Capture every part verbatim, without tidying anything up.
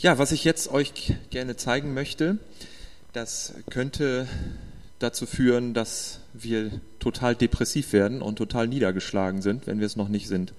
Ja, was ich jetzt euch gerne zeigen möchte, das könnte dazu führen, dass wir total depressiv werden und total niedergeschlagen sind, wenn wir es noch nicht sind.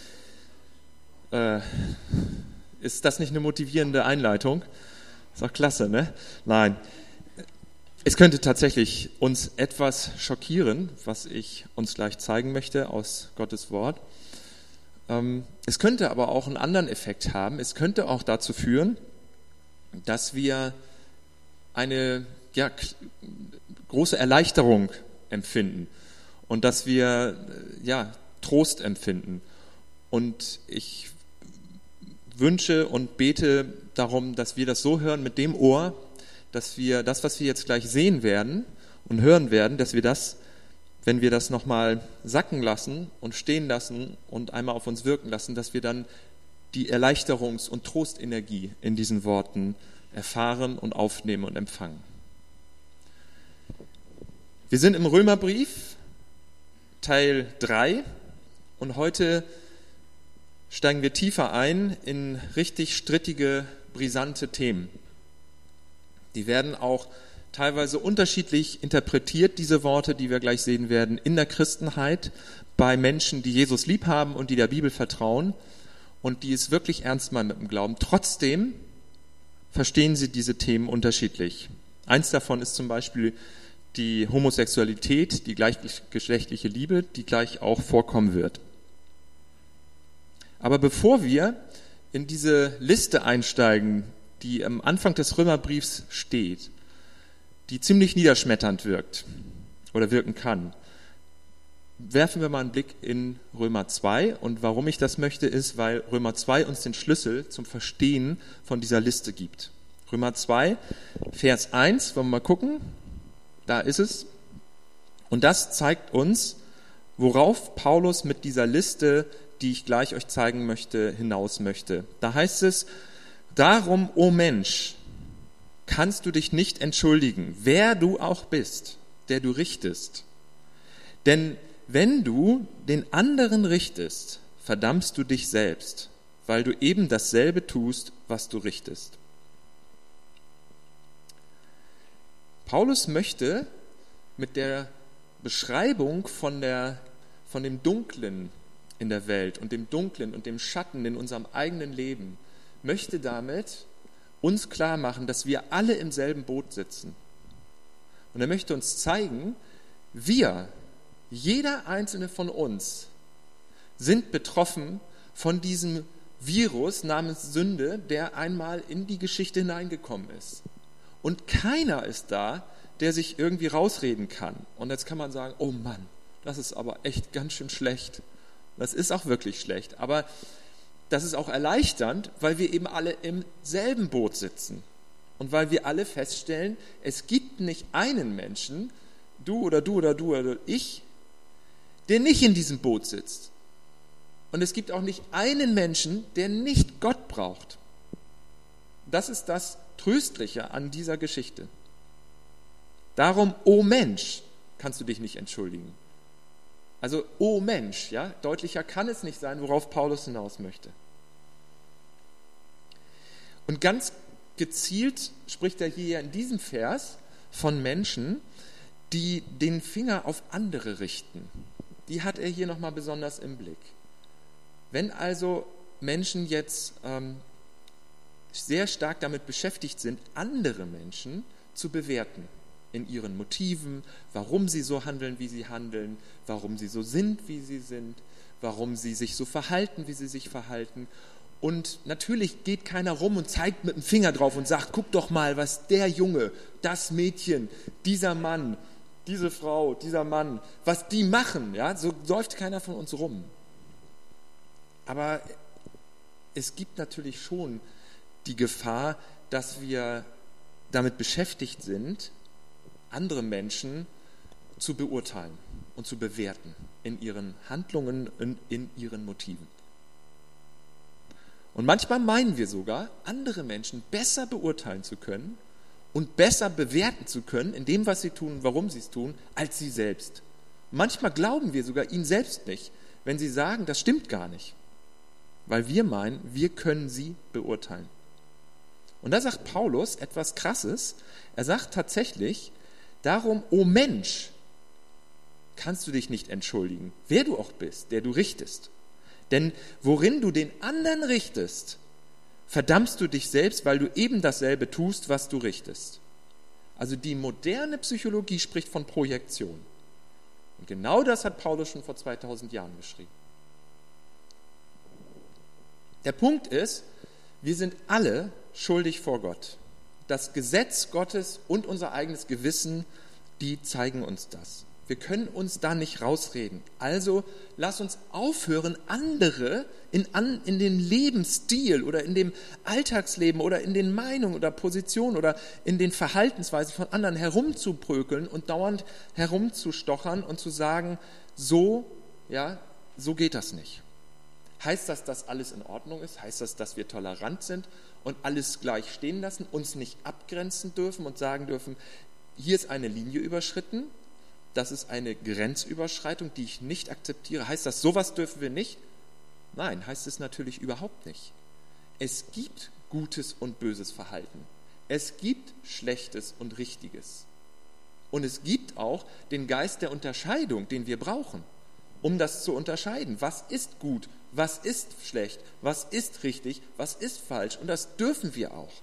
Äh, ist das nicht eine motivierende Einleitung? Ist doch klasse, ne? Nein. Es könnte tatsächlich uns etwas schockieren, was ich uns gleich zeigen möchte aus Gottes Wort. Es könnte aber auch einen anderen Effekt haben. Es könnte auch dazu führen, dass wir eine ja, große Erleichterung empfinden und dass wir ja, Trost empfinden. Und ich wünsche und bete darum, dass wir das so hören mit dem Ohr, dass wir das, was wir jetzt gleich sehen werden und hören werden, dass wir das, wenn wir das nochmal sacken lassen und stehen lassen und einmal auf uns wirken lassen, dass wir dann die Erleichterungs- und Trostenergie in diesen Worten erfahren und aufnehmen und empfangen. Wir sind im Römerbrief, Teil drei, und heute steigen wir tiefer ein in richtig strittige, brisante Themen. Die werden auch teilweise unterschiedlich interpretiert, diese Worte, die wir gleich sehen werden, in der Christenheit, bei Menschen, die Jesus lieb haben und die der Bibel vertrauen und die es wirklich ernst meinen mit dem Glauben. Trotzdem verstehen sie diese Themen unterschiedlich. Eins davon ist zum Beispiel die Homosexualität, die gleichgeschlechtliche Liebe, die gleich auch vorkommen wird. Aber bevor wir in diese Liste einsteigen, die am Anfang des Römerbriefs steht, die ziemlich niederschmetternd wirkt oder wirken kann, werfen wir mal einen Blick in Römer zwei. Und warum ich das möchte, ist, weil Römer zwei uns den Schlüssel zum Verstehen von dieser Liste gibt. Römer zwei, Vers eins, wollen wir mal gucken, da ist es. Und das zeigt uns, worauf Paulus mit dieser Liste, die ich gleich euch zeigen möchte, hinaus möchte. Da heißt es: Darum, o Mensch, kannst du dich nicht entschuldigen, wer du auch bist, der du richtest. Denn wenn du den anderen richtest, verdammst du dich selbst, weil du eben dasselbe tust, was du richtest. Paulus möchte mit der Beschreibung von, der, von dem Dunklen in der Welt und dem Dunklen und dem Schatten in unserem eigenen Leben, möchte damit uns klar machen, dass wir alle im selben Boot sitzen. Und er möchte uns zeigen, wir, jeder einzelne von uns, sind betroffen von diesem Virus namens Sünde, der einmal in die Geschichte hineingekommen ist. Und keiner ist da, der sich irgendwie rausreden kann. Und jetzt kann man sagen, oh Mann, das ist aber echt ganz schön schlecht. Das ist auch wirklich schlecht. Aber das ist auch erleichternd, weil wir eben alle im selben Boot sitzen und weil wir alle feststellen, es gibt nicht einen Menschen, du oder du oder du oder ich, der nicht in diesem Boot sitzt. Und es gibt auch nicht einen Menschen, der nicht Gott braucht. Das ist das Tröstliche an dieser Geschichte. Darum, o Mensch, kannst du dich nicht entschuldigen. Also, o Mensch, ja, deutlicher kann es nicht sein, worauf Paulus hinaus möchte. Und ganz gezielt spricht er hier in diesem Vers von Menschen, die den Finger auf andere richten. Die hat er hier nochmal besonders im Blick. Wenn also Menschen jetzt ähm, sehr stark damit beschäftigt sind, andere Menschen zu bewerten, in ihren Motiven, warum sie so handeln, wie sie handeln, warum sie so sind, wie sie sind, warum sie sich so verhalten, wie sie sich verhalten. Und natürlich geht keiner rum und zeigt mit dem Finger drauf und sagt, guck doch mal, was der Junge, das Mädchen, dieser Mann, diese Frau, dieser Mann, was die machen. Ja? So läuft keiner von uns rum. Aber es gibt natürlich schon die Gefahr, dass wir damit beschäftigt sind, andere Menschen zu beurteilen und zu bewerten in ihren Handlungen und in ihren Motiven. Und manchmal meinen wir sogar, andere Menschen besser beurteilen zu können und besser bewerten zu können in dem, was sie tun und warum sie es tun, als sie selbst. Manchmal glauben wir sogar ihnen selbst nicht, wenn sie sagen, das stimmt gar nicht, weil wir meinen, wir können sie beurteilen. Und da sagt Paulus etwas Krasses. Er sagt tatsächlich, darum, o Mensch, kannst du dich nicht entschuldigen, wer du auch bist, der du richtest. Denn worin du den anderen richtest, verdammst du dich selbst, weil du eben dasselbe tust, was du richtest. Also die moderne Psychologie spricht von Projektion. Und genau das hat Paulus schon vor zweitausend Jahren geschrieben. Der Punkt ist, wir sind alle schuldig vor Gott. Das Gesetz Gottes und unser eigenes Gewissen, die zeigen uns das. Wir können uns da nicht rausreden. Also lass uns aufhören, andere in, an, in dem Lebensstil oder in dem Alltagsleben oder in den Meinungen oder Positionen oder in den Verhaltensweisen von anderen herumzuprökeln und dauernd herumzustochern und zu sagen, so, ja, so geht das nicht. Heißt das, dass alles in Ordnung ist? Heißt das, dass wir tolerant sind und alles gleich stehen lassen, uns nicht abgrenzen dürfen und sagen dürfen, hier ist eine Linie überschritten, das ist eine Grenzüberschreitung, die ich nicht akzeptiere. Heißt das, sowas dürfen wir nicht? Nein, heißt es natürlich überhaupt nicht. Es gibt gutes und böses Verhalten. Es gibt Schlechtes und Richtiges. Und es gibt auch den Geist der Unterscheidung, den wir brauchen, um das zu unterscheiden. Was ist gut? Was ist schlecht? Was ist richtig? Was ist falsch? Und das dürfen wir auch.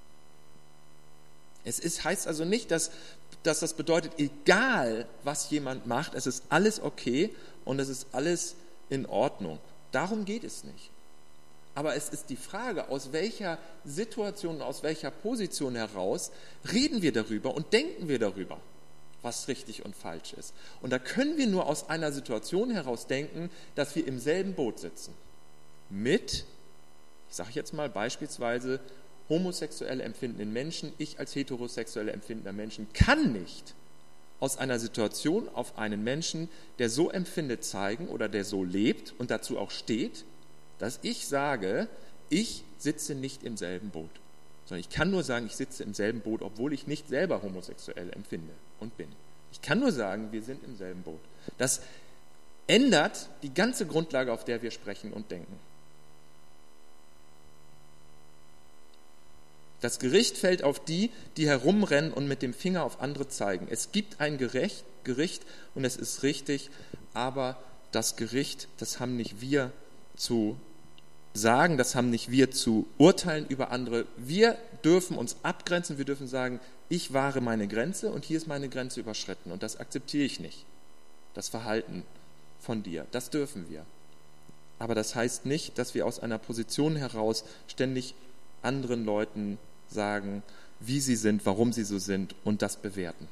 Es ist, heißt also nicht, dass, dass das bedeutet, egal was jemand macht, es ist alles okay und es ist alles in Ordnung. Darum geht es nicht. Aber es ist die Frage, aus welcher Situation, aus welcher Position heraus reden wir darüber und denken wir darüber, was richtig und falsch ist. Und da können wir nur aus einer Situation heraus denken, dass wir im selben Boot sitzen. Mit, ich sage jetzt mal beispielsweise, homosexuell empfindenden Menschen, ich als heterosexuell empfindender Menschen, kann nicht aus einer Situation auf einen Menschen, der so empfindet, zeigen oder der so lebt und dazu auch steht, dass ich sage, ich sitze nicht im selben Boot. Sondern ich kann nur sagen, ich sitze im selben Boot, obwohl ich nicht selber homosexuell empfinde und bin. Ich kann nur sagen, wir sind im selben Boot. Das ändert die ganze Grundlage, auf der wir sprechen und denken. Das Gericht fällt auf die, die herumrennen und mit dem Finger auf andere zeigen. Es gibt ein Gericht, Gericht und es ist richtig, aber das Gericht, das haben nicht wir zu sagen, das haben nicht wir zu urteilen über andere. Wir dürfen uns abgrenzen, wir dürfen sagen, ich wahre meine Grenze und hier ist meine Grenze überschritten und das akzeptiere ich nicht, das Verhalten von dir, das dürfen wir. Aber das heißt nicht, dass wir aus einer Position heraus ständig anderen Leuten sagen, wie sie sind, warum sie so sind und das bewerten.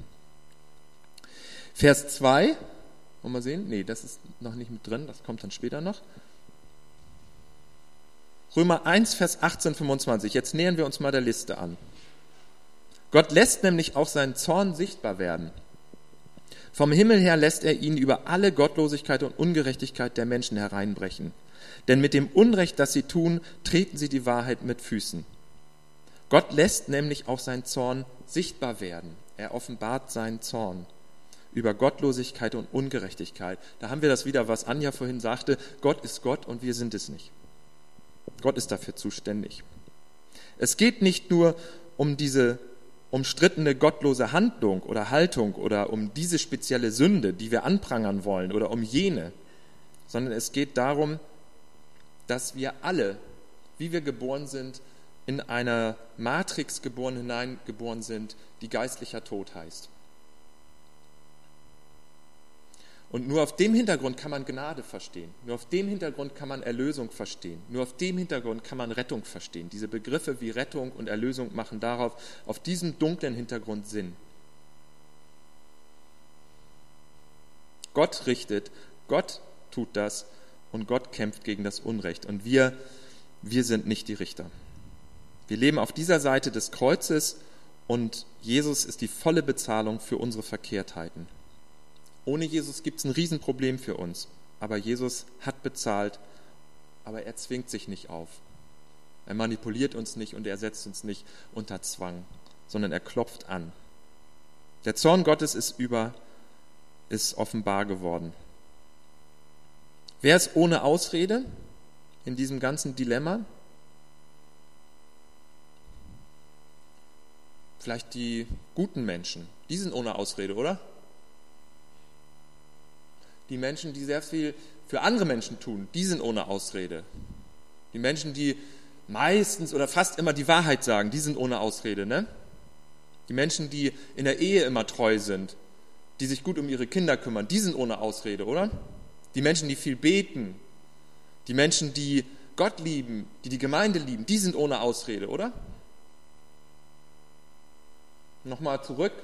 Vers zwei, wollen wir mal sehen? Nee, das ist noch nicht mit drin, das kommt dann später noch. Römer eins, Vers achtzehn, fünfundzwanzig. Jetzt nähern wir uns mal der Liste an. Gott lässt nämlich auch seinen Zorn sichtbar werden. Vom Himmel her lässt er ihn über alle Gottlosigkeit und Ungerechtigkeit der Menschen hereinbrechen. Denn mit dem Unrecht, das sie tun, treten sie die Wahrheit mit Füßen. Gott lässt nämlich auch seinen Zorn sichtbar werden. Er offenbart seinen Zorn über Gottlosigkeit und Ungerechtigkeit. Da haben wir das wieder, was Anja vorhin sagte. Gott ist Gott und wir sind es nicht. Gott ist dafür zuständig. Es geht nicht nur um diese umstrittene gottlose Handlung oder Haltung oder um diese spezielle Sünde, die wir anprangern wollen oder um jene, sondern es geht darum, dass wir alle, wie wir geboren sind, in einer Matrix geboren, hineingeboren sind, die geistlicher Tod heißt. Und nur auf dem Hintergrund kann man Gnade verstehen. Nur auf dem Hintergrund kann man Erlösung verstehen. Nur auf dem Hintergrund kann man Rettung verstehen. Diese Begriffe wie Rettung und Erlösung machen darauf, auf diesem dunklen Hintergrund Sinn. Gott richtet, Gott tut das und Gott kämpft gegen das Unrecht. Und wir, wir sind nicht die Richter. Wir leben auf dieser Seite des Kreuzes und Jesus ist die volle Bezahlung für unsere Verkehrtheiten. Ohne Jesus gibt es ein Riesenproblem für uns, aber Jesus hat bezahlt, aber er zwingt sich nicht auf. Er manipuliert uns nicht und er setzt uns nicht unter Zwang, sondern er klopft an. Der Zorn Gottes ist über, ist offenbar geworden. Wer ist ohne Ausrede in diesem ganzen Dilemma? vielleicht die guten Menschen, die sind ohne Ausrede, oder? Die Menschen, die sehr viel für andere Menschen tun, die sind ohne Ausrede. Die Menschen, die meistens oder fast immer die Wahrheit sagen, die sind ohne Ausrede, ne? Die Menschen, die in der Ehe immer treu sind, die sich gut um ihre Kinder kümmern, die sind ohne Ausrede, oder? Die Menschen, die viel beten, die Menschen, die Gott lieben, die die Gemeinde lieben, die sind ohne Ausrede, oder? Nochmal zurück.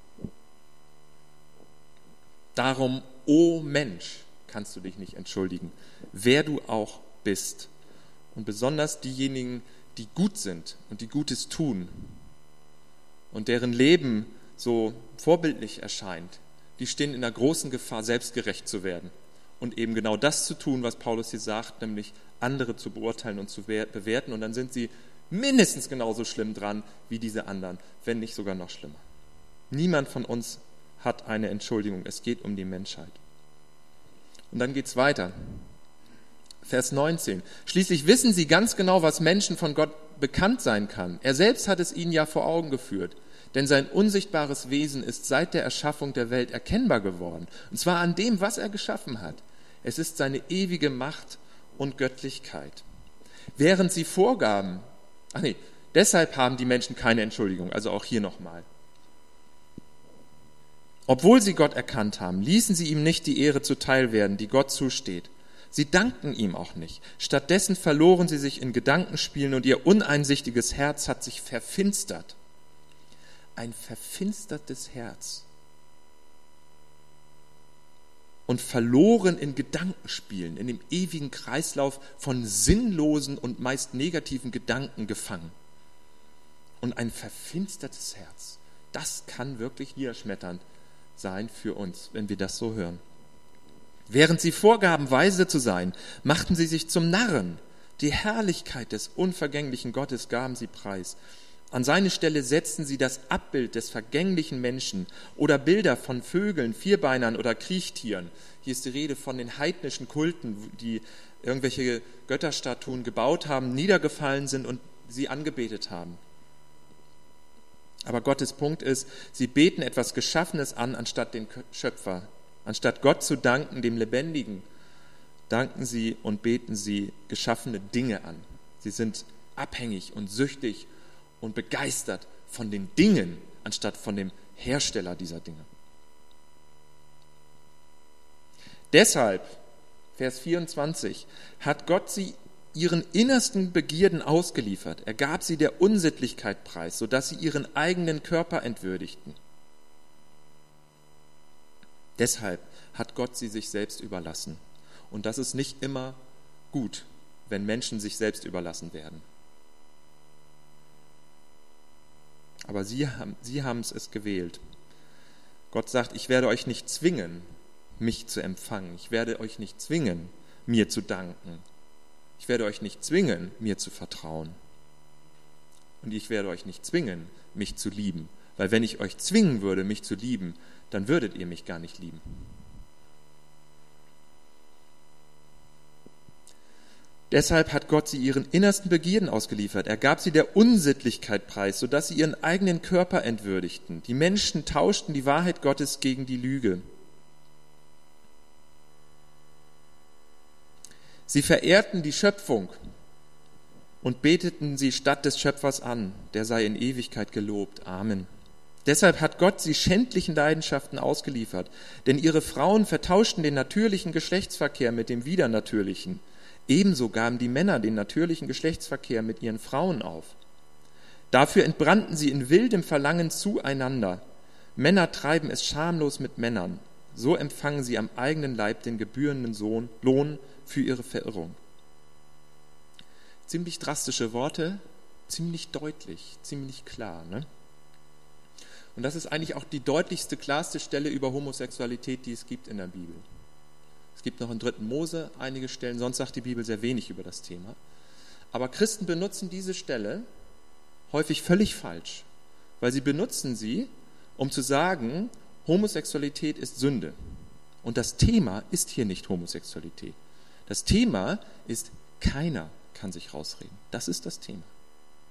Darum, o Mensch, kannst du dich nicht entschuldigen, wer du auch bist. Und besonders diejenigen, die gut sind und die Gutes tun und deren Leben so vorbildlich erscheint, die stehen in der großen Gefahr, selbstgerecht zu werden und eben genau das zu tun, was Paulus hier sagt, nämlich andere zu beurteilen und zu bewerten. Und dann sind sie mindestens genauso schlimm dran wie diese anderen, wenn nicht sogar noch schlimmer. Niemand von uns hat eine Entschuldigung. Es geht um die Menschheit. Und dann geht es weiter. Vers neunzehn. Schließlich wissen sie ganz genau, was Menschen von Gott bekannt sein kann. Er selbst hat es ihnen ja vor Augen geführt. Denn sein unsichtbares Wesen ist seit der Erschaffung der Welt erkennbar geworden. Und zwar an dem, was er geschaffen hat. Es ist seine ewige Macht und Göttlichkeit. Während sie vorgaben, ach nee, deshalb haben die Menschen keine Entschuldigung, also auch hier nochmal. Obwohl sie Gott erkannt haben, ließen sie ihm nicht die Ehre zuteil werden, die Gott zusteht. Sie dankten ihm auch nicht. Stattdessen verloren sie sich in Gedankenspielen und ihr uneinsichtiges Herz hat sich verfinstert. Ein verfinstertes Herz. Und verloren in Gedankenspielen, in dem ewigen Kreislauf von sinnlosen und meist negativen Gedanken gefangen. Und ein verfinstertes Herz, das kann wirklich niederschmetternd sein für uns, wenn wir das so hören. Während sie vorgaben, weise zu sein, machten sie sich zum Narren. Die Herrlichkeit des unvergänglichen Gottes gaben sie preis. An seine Stelle setzten sie das Abbild des vergänglichen Menschen oder Bilder von Vögeln, Vierbeinern oder Kriechtieren. Hier ist die Rede von den heidnischen Kulten, die irgendwelche Götterstatuen gebaut haben, niedergefallen sind und sie angebetet haben. Aber Gottes Punkt ist, sie beten etwas Geschaffenes an, anstatt den Schöpfer. Anstatt Gott zu danken, dem Lebendigen, danken sie und beten sie geschaffene Dinge an. Sie sind abhängig und süchtig und begeistert von den Dingen, anstatt von dem Hersteller dieser Dinge. Deshalb, Vers vierundzwanzig, hat Gott sie ihren innersten Begierden ausgeliefert. Er gab sie der Unsittlichkeit preis, sodass sie ihren eigenen Körper entwürdigten. Deshalb hat Gott sie sich selbst überlassen. Und das ist nicht immer gut, wenn Menschen sich selbst überlassen werden. Aber sie haben, sie haben es gewählt. Gott sagt, ich werde euch nicht zwingen, mich zu empfangen. Ich werde euch nicht zwingen, mir zu danken. Ich werde euch nicht zwingen, mir zu vertrauen. Und ich werde euch nicht zwingen, mich zu lieben. Weil wenn ich euch zwingen würde, mich zu lieben, dann würdet ihr mich gar nicht lieben. Deshalb hat Gott sie ihren innersten Begierden ausgeliefert. Er gab sie der Unsittlichkeit preis, sodass sie ihren eigenen Körper entwürdigten. Die Menschen tauschten die Wahrheit Gottes gegen die Lüge. Sie verehrten die Schöpfung und beteten sie statt des Schöpfers an. Der sei in Ewigkeit gelobt. Amen. Deshalb hat Gott sie schändlichen Leidenschaften ausgeliefert, denn ihre Frauen vertauschten den natürlichen Geschlechtsverkehr mit dem widernatürlichen. Ebenso gaben die Männer den natürlichen Geschlechtsverkehr mit ihren Frauen auf. Dafür entbrannten sie in wildem Verlangen zueinander. Männer treiben es schamlos mit Männern. So empfangen sie am eigenen Leib den gebührenden Sohn, Lohn für ihre Verirrung. Ziemlich drastische Worte, ziemlich deutlich, ziemlich klar, ne? Und das ist eigentlich auch die deutlichste, klarste Stelle über Homosexualität, die es gibt in der Bibel. Es gibt noch in dritten Mose einige Stellen, sonst sagt die Bibel sehr wenig über das Thema. Aber Christen benutzen diese Stelle häufig völlig falsch, weil sie benutzen sie, um zu sagen, Homosexualität ist Sünde. Und das Thema ist hier nicht Homosexualität. Das Thema ist, keiner kann sich rausreden. Das ist das Thema.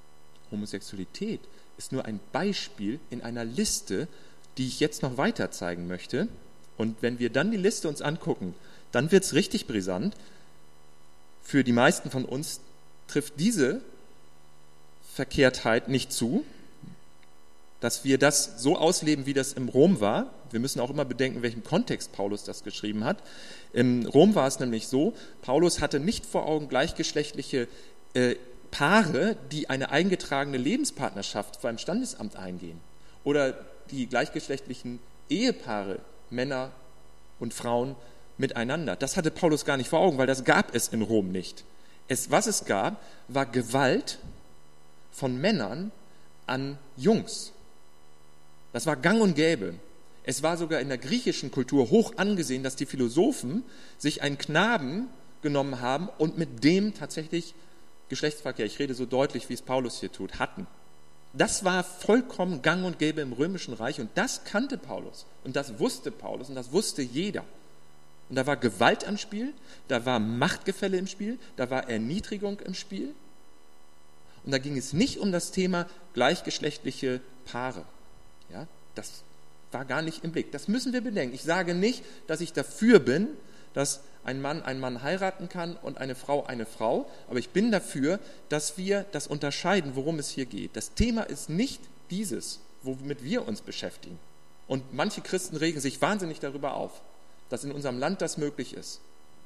Homosexualität ist nur ein Beispiel in einer Liste, die ich jetzt noch weiter zeigen möchte. Und wenn wir dann die Liste uns angucken, dann wird es richtig brisant. Für die meisten von uns trifft diese Verkehrtheit nicht zu, dass wir das so ausleben, wie das im Rom war. Wir müssen auch immer bedenken, in welchem Kontext Paulus das geschrieben hat. Im Rom war es nämlich so, Paulus hatte nicht vor Augen gleichgeschlechtliche äh, Paare, die eine eingetragene Lebenspartnerschaft beim Standesamt eingehen. Oder die gleichgeschlechtlichen Ehepaare, Männer und Frauen miteinander. Das hatte Paulus gar nicht vor Augen, weil das gab es in Rom nicht. Es, was es gab, war Gewalt von Männern an Jungs. Das war gang und gäbe. Es war sogar in der griechischen Kultur hoch angesehen, dass die Philosophen sich einen Knaben genommen haben und mit dem tatsächlich Geschlechtsverkehr, ich rede so deutlich, wie es Paulus hier tut, hatten. Das war vollkommen gang und gäbe im Römischen Reich und das kannte Paulus und das wusste Paulus und das wusste jeder. Und da war Gewalt am Spiel, da war Machtgefälle im Spiel, da war Erniedrigung im Spiel. Und da ging es nicht um das Thema gleichgeschlechtliche Paare. Ja, das war gar nicht im Blick. Das müssen wir bedenken. Ich sage nicht, dass ich dafür bin, dass ein Mann einen Mann heiraten kann und eine Frau eine Frau, aber ich bin dafür, dass wir das unterscheiden, worum es hier geht. Das Thema ist nicht dieses, womit wir uns beschäftigen. Und manche Christen regen sich wahnsinnig darüber auf, dass in unserem Land das möglich ist.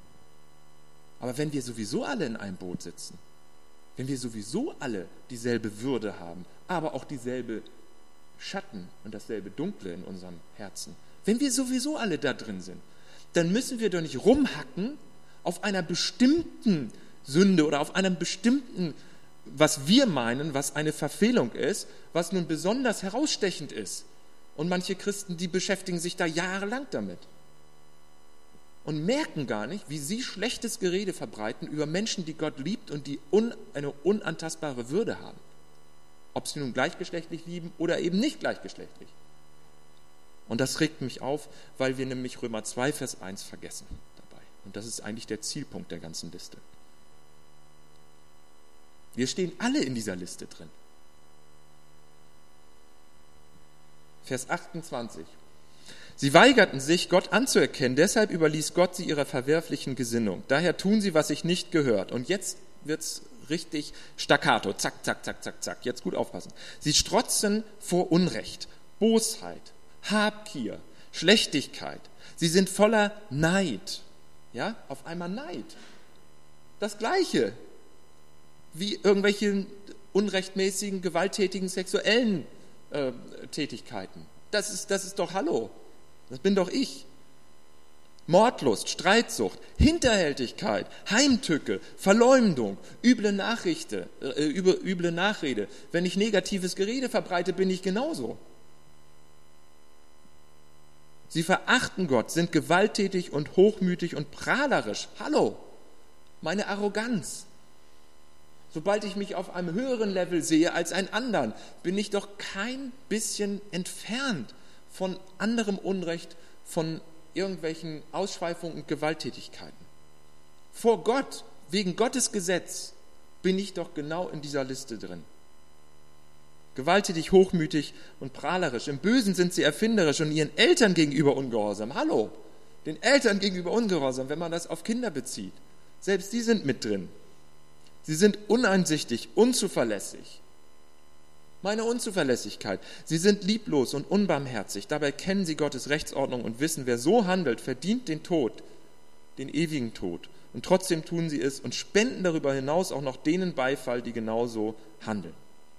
Aber wenn wir sowieso alle in einem Boot sitzen, wenn wir sowieso alle dieselbe Würde haben, aber auch dieselbe Schatten und dasselbe Dunkle in unserem Herzen, wenn wir sowieso alle da drin sind, dann müssen wir doch nicht rumhacken auf einer bestimmten Sünde oder auf einem bestimmten, was wir meinen, was eine Verfehlung ist, was nun besonders herausstechend ist. Und manche Christen, die beschäftigen sich da jahrelang damit und merken gar nicht, wie sie schlechtes Gerede verbreiten über Menschen, die Gott liebt und die un, eine unantastbare Würde haben. Ob sie nun gleichgeschlechtlich lieben oder eben nicht gleichgeschlechtlich. Und das regt mich auf, weil wir nämlich Römer zwei, Vers eins vergessen dabei. Und das ist eigentlich der Zielpunkt der ganzen Liste. Wir stehen alle in dieser Liste drin. Vers achtundzwanzig. Sie weigerten sich, Gott anzuerkennen, deshalb überließ Gott sie ihrer verwerflichen Gesinnung. Daher tun sie, was sich nicht gehört. Und jetzt wird's richtig staccato, zack, zack, zack, zack, zack. Jetzt gut aufpassen. Sie strotzen vor Unrecht, Bosheit, Habgier, Schlechtigkeit. Sie sind voller Neid. Ja, auf einmal Neid. Das Gleiche wie irgendwelche unrechtmäßigen, gewalttätigen sexuellen äh, Tätigkeiten. Das ist, das ist doch Hallo. Das bin doch ich. Mordlust, Streitsucht, Hinterhältigkeit, Heimtücke, Verleumdung, üble Nachrichte, äh, üble, üble Nachrede. Wenn ich negatives Gerede verbreite, bin ich genauso. Sie verachten Gott, sind gewalttätig und hochmütig und prahlerisch. Hallo, meine Arroganz. Sobald ich mich auf einem höheren Level sehe als einen anderen, bin ich doch kein bisschen entfernt von anderem Unrecht, von irgendwelchen Ausschweifungen und Gewalttätigkeiten. Vor Gott, wegen Gottes Gesetz, bin ich doch genau in dieser Liste drin. Gewalttätig, hochmütig und prahlerisch. Im Bösen sind sie erfinderisch und ihren Eltern gegenüber ungehorsam. Hallo, den Eltern gegenüber ungehorsam, wenn man das auf Kinder bezieht. Selbst die sind mit drin. Sie sind uneinsichtig, unzuverlässig. Meine Unzuverlässigkeit. Sie sind lieblos und unbarmherzig. Dabei kennen sie Gottes Rechtsordnung und wissen, wer so handelt, verdient den Tod, den ewigen Tod. Und trotzdem tun sie es und spenden darüber hinaus auch noch denen Beifall, die genauso handeln.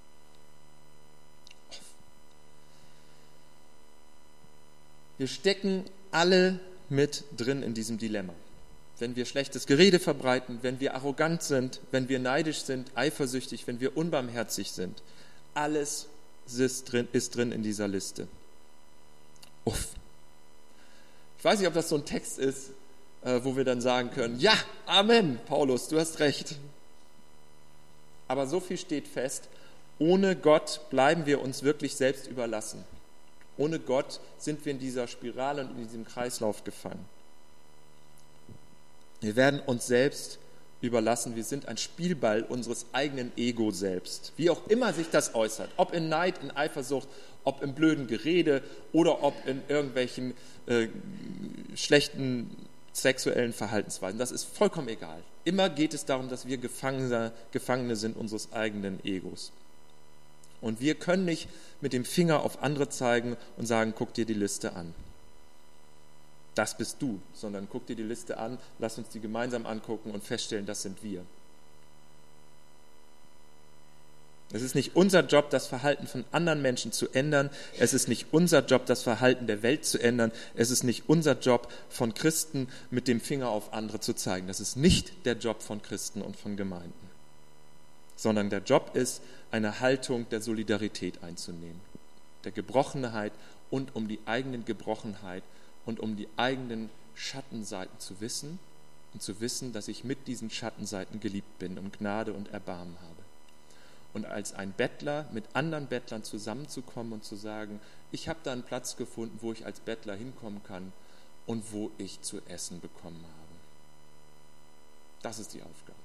Wir stecken alle mit drin in diesem Dilemma. Wenn wir schlechtes Gerede verbreiten, wenn wir arrogant sind, wenn wir neidisch sind, eifersüchtig, wenn wir unbarmherzig sind. Alles ist drin, ist drin in dieser Liste. Uff. Ich weiß nicht, ob das so ein Text ist, wo wir dann sagen können, ja, Amen, Paulus, du hast recht. Aber so viel steht fest, ohne Gott bleiben wir uns wirklich selbst überlassen. Ohne Gott sind wir in dieser Spirale und in diesem Kreislauf gefangen. Wir werden uns selbst überlassen. Wir sind ein Spielball unseres eigenen Ego selbst. Wie auch immer sich das äußert. Ob in Neid, in Eifersucht, ob im blöden Gerede oder ob in irgendwelchen äh, schlechten sexuellen Verhaltensweisen. Das ist vollkommen egal. Immer geht es darum, dass wir Gefangene, Gefangene sind unseres eigenen Egos. Und wir können nicht mit dem Finger auf andere zeigen und sagen, guck dir die Liste an. Das bist du, sondern guck dir die Liste an, lass uns die gemeinsam angucken und feststellen, das sind wir. Es ist nicht unser Job, das Verhalten von anderen Menschen zu ändern. Es ist nicht unser Job, das Verhalten der Welt zu ändern. Es ist nicht unser Job, von Christen mit dem Finger auf andere zu zeigen. Das ist nicht der Job von Christen und von Gemeinden. Sondern der Job ist, eine Haltung der Solidarität einzunehmen. Der Gebrochenheit und um die eigenen Gebrochenheit und um die eigenen Schattenseiten zu wissen und zu wissen, dass ich mit diesen Schattenseiten geliebt bin und Gnade und Erbarmen habe. Und als ein Bettler mit anderen Bettlern zusammenzukommen und zu sagen, ich habe da einen Platz gefunden, wo ich als Bettler hinkommen kann und wo ich zu essen bekommen habe. Das ist die Aufgabe.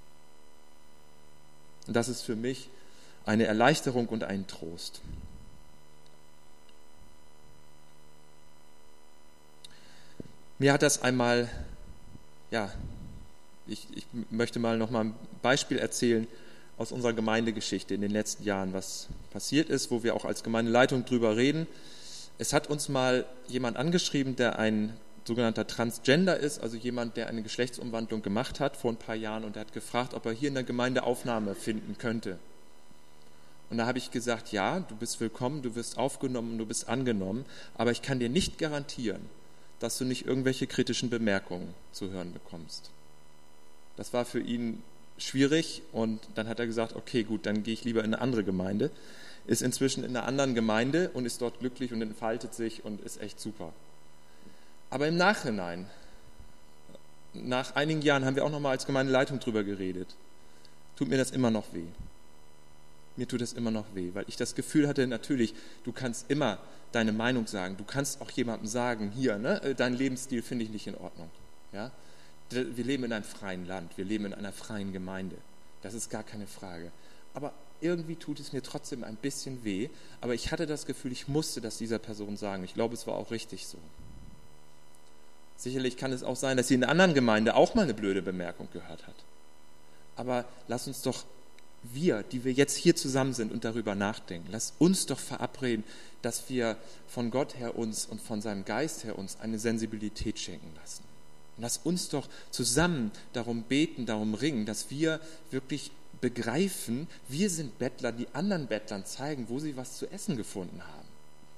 Und das ist für mich eine Erleichterung und ein Trost. Mir hat das einmal, ja, ich, ich möchte mal noch mal ein Beispiel erzählen aus unserer Gemeindegeschichte in den letzten Jahren, was passiert ist, wo wir auch als Gemeindeleitung drüber reden. Es hat uns mal jemand angeschrieben, der ein sogenannter Transgender ist, also jemand, der eine Geschlechtsumwandlung gemacht hat vor ein paar Jahren, und er hat gefragt, ob er hier in der Gemeinde Aufnahme finden könnte. Und da habe ich gesagt, ja, du bist willkommen, du wirst aufgenommen, du bist angenommen, aber ich kann dir nicht garantieren, dass du nicht irgendwelche kritischen Bemerkungen zu hören bekommst. Das war für ihn schwierig und dann hat er gesagt, okay, gut, dann gehe ich lieber in eine andere Gemeinde. Ist inzwischen in einer anderen Gemeinde und ist dort glücklich und entfaltet sich und ist echt super. Aber im Nachhinein, nach einigen Jahren, haben wir auch nochmal als Gemeindeleitung drüber geredet. Tut mir das immer noch weh. Mir tut das immer noch weh, weil ich das Gefühl hatte, natürlich, du kannst immer deine Meinung sagen. Du kannst auch jemandem sagen, hier, ne, dein Lebensstil finde ich nicht in Ordnung. Ja? Wir leben in einem freien Land, wir leben in einer freien Gemeinde. Das ist gar keine Frage. Aber irgendwie tut es mir trotzdem ein bisschen weh. Aber ich hatte das Gefühl, ich musste das dieser Person sagen. Ich glaube, es war auch richtig so. Sicherlich kann es auch sein, dass sie in einer anderen Gemeinde auch mal eine blöde Bemerkung gehört hat. Aber lass uns doch, wir, die wir jetzt hier zusammen sind und darüber nachdenken, lass uns doch verabreden, dass wir von Gott her uns und von seinem Geist her uns eine Sensibilität schenken lassen. Und lass uns doch zusammen darum beten, darum ringen, dass wir wirklich begreifen, wir sind Bettler, die anderen Bettlern zeigen, wo sie was zu essen gefunden haben.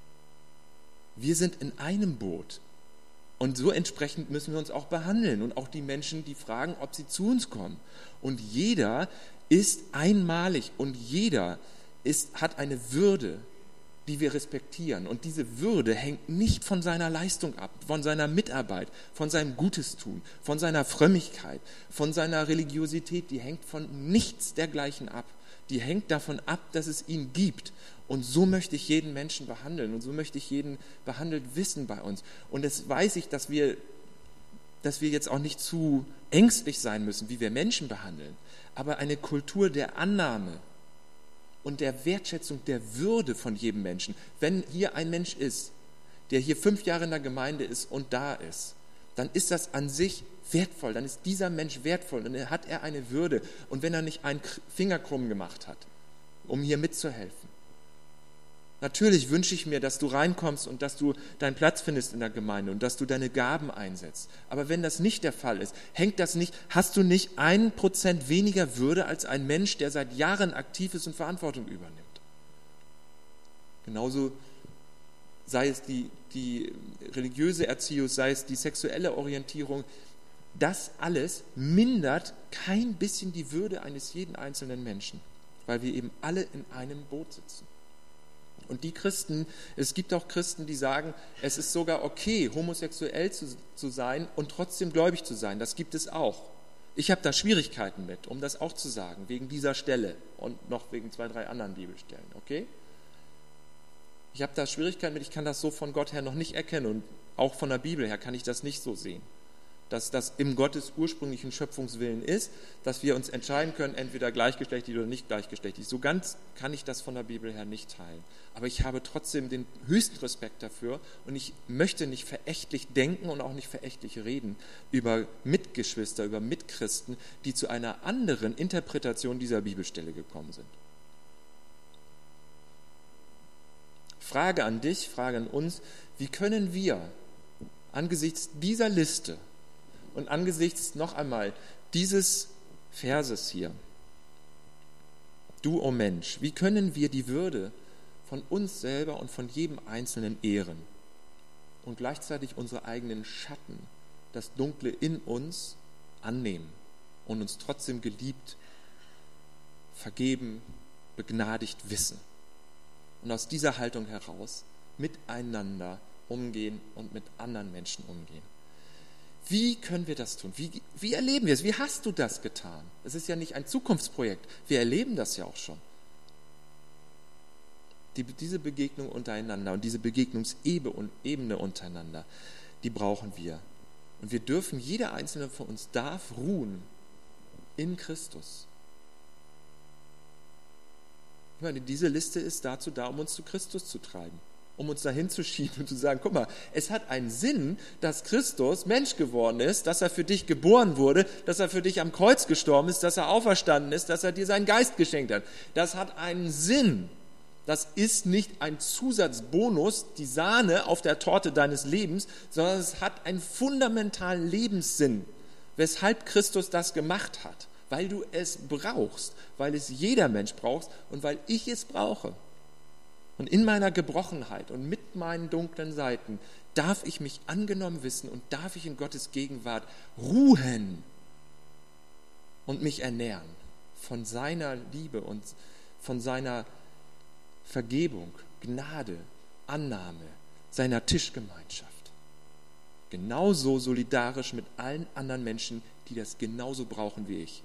Wir sind in einem Boot. Und so entsprechend müssen wir uns auch behandeln und auch die Menschen, die fragen, ob sie zu uns kommen. Und jeder ist einmalig und jeder ist, hat eine Würde, die wir respektieren. Und diese Würde hängt nicht von seiner Leistung ab, von seiner Mitarbeit, von seinem Gutestun, von seiner Frömmigkeit, von seiner Religiosität. Die hängt von nichts dergleichen ab. Die hängt davon ab, dass es ihn gibt. Und so möchte ich jeden Menschen behandeln und so möchte ich jeden behandelt wissen bei uns. Und das weiß ich, dass wir, dass wir jetzt auch nicht zu ängstlich sein müssen, wie wir Menschen behandeln, aber eine Kultur der Annahme und der Wertschätzung der Würde von jedem Menschen. Wenn hier ein Mensch ist, der hier fünf Jahre in der Gemeinde ist und da ist, dann ist das an sich wertvoll, dann ist dieser Mensch wertvoll und dann hat er eine Würde. Und wenn er nicht einen Finger krumm gemacht hat, um hier mitzuhelfen. Natürlich wünsche ich mir, dass du reinkommst und dass du deinen Platz findest in der Gemeinde und dass du deine Gaben einsetzt. Aber wenn das nicht der Fall ist, hängt das nicht, hast du nicht ein Prozent weniger Würde als ein Mensch, der seit Jahren aktiv ist und Verantwortung übernimmt. Genauso sei es die, die religiöse Erziehung, sei es die sexuelle Orientierung, das alles mindert kein bisschen die Würde eines jeden einzelnen Menschen, weil wir eben alle in einem Boot sitzen. Und die Christen, es gibt auch Christen, die sagen, es ist sogar okay, homosexuell zu, zu sein und trotzdem gläubig zu sein. Das gibt es auch. Ich habe da Schwierigkeiten mit, um das auch zu sagen, wegen dieser Stelle und noch wegen zwei, drei anderen Bibelstellen, okay? Ich habe da Schwierigkeiten mit, ich kann das so von Gott her noch nicht erkennen und auch von der Bibel her kann ich das nicht so sehen. dass das im Gottes ursprünglichen Schöpfungswillen ist, dass wir uns entscheiden können, entweder gleichgeschlechtlich oder nicht gleichgeschlechtlich. So ganz kann ich das von der Bibel her nicht teilen. Aber ich habe trotzdem den höchsten Respekt dafür und ich möchte nicht verächtlich denken und auch nicht verächtlich reden über Mitgeschwister, über Mitchristen, die zu einer anderen Interpretation dieser Bibelstelle gekommen sind. Frage an dich, Frage an uns, wie können wir angesichts dieser Liste und angesichts noch einmal dieses Verses hier, du, o Mensch, wie können wir die Würde von uns selber und von jedem Einzelnen ehren und gleichzeitig unsere eigenen Schatten, das Dunkle in uns annehmen und uns trotzdem geliebt, vergeben, begnadigt wissen und aus dieser Haltung heraus miteinander umgehen und mit anderen Menschen umgehen. Wie können wir das tun? Wie, wie erleben wir es? Wie hast du das getan? Es ist ja nicht ein Zukunftsprojekt. Wir erleben das ja auch schon. Die, diese Begegnung untereinander und diese Begegnungsebene untereinander, die brauchen wir. Und wir dürfen, jeder Einzelne von uns darf ruhen in Christus. Ich meine, diese Liste ist dazu da, um uns zu Christus zu treiben, um uns dahin zu schieben und zu sagen, guck mal, es hat einen Sinn, dass Christus Mensch geworden ist, dass er für dich geboren wurde, dass er für dich am Kreuz gestorben ist, dass er auferstanden ist, dass er dir seinen Geist geschenkt hat. Das hat einen Sinn. Das ist nicht ein Zusatzbonus, die Sahne auf der Torte deines Lebens, sondern es hat einen fundamentalen Lebenssinn, weshalb Christus das gemacht hat. Weil du es brauchst, weil es jeder Mensch braucht und weil ich es brauche. Und in meiner Gebrochenheit und mit meinen dunklen Seiten darf ich mich angenommen wissen und darf ich in Gottes Gegenwart ruhen und mich ernähren von seiner Liebe und von seiner Vergebung, Gnade, Annahme, seiner Tischgemeinschaft. Genauso solidarisch mit allen anderen Menschen, die das genauso brauchen wie ich.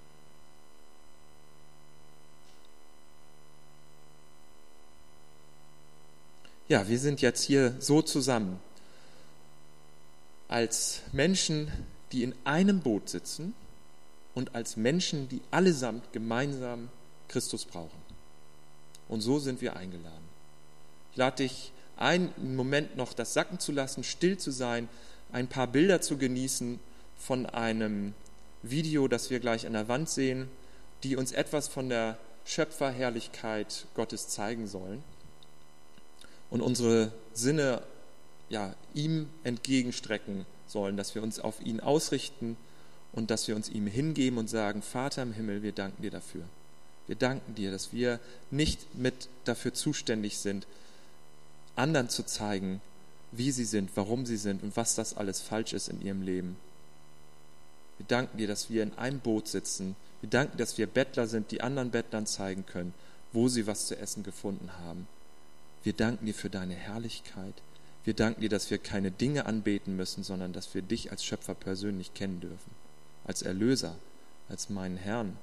Ja, wir sind jetzt hier so zusammen als Menschen, die in einem Boot sitzen und als Menschen, die allesamt gemeinsam Christus brauchen. Und so sind wir eingeladen. Ich lade dich ein, einen Moment noch das sacken zu lassen, still zu sein, ein paar Bilder zu genießen von einem Video, das wir gleich an der Wand sehen, die uns etwas von der Schöpferherrlichkeit Gottes zeigen sollen. Und unsere Sinne ja, ihm entgegenstrecken sollen, dass wir uns auf ihn ausrichten und dass wir uns ihm hingeben und sagen, Vater im Himmel, wir danken dir dafür. Wir danken dir, dass wir nicht mit dafür zuständig sind, anderen zu zeigen, wie sie sind, warum sie sind und was das alles falsch ist in ihrem Leben. Wir danken dir, dass wir in einem Boot sitzen. Wir danken, dass wir Bettler sind, die anderen Bettlern zeigen können, wo sie was zu essen gefunden haben. Wir danken dir für deine Herrlichkeit. Wir danken dir, dass wir keine Dinge anbeten müssen, sondern dass wir dich als Schöpfer persönlich kennen dürfen, als Erlöser, als meinen Herrn.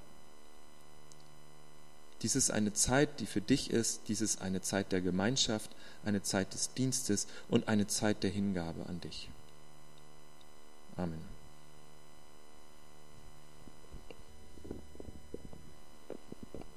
Dies ist eine Zeit, die für dich ist. Dies ist eine Zeit der Gemeinschaft, eine Zeit des Dienstes und eine Zeit der Hingabe an dich. Amen.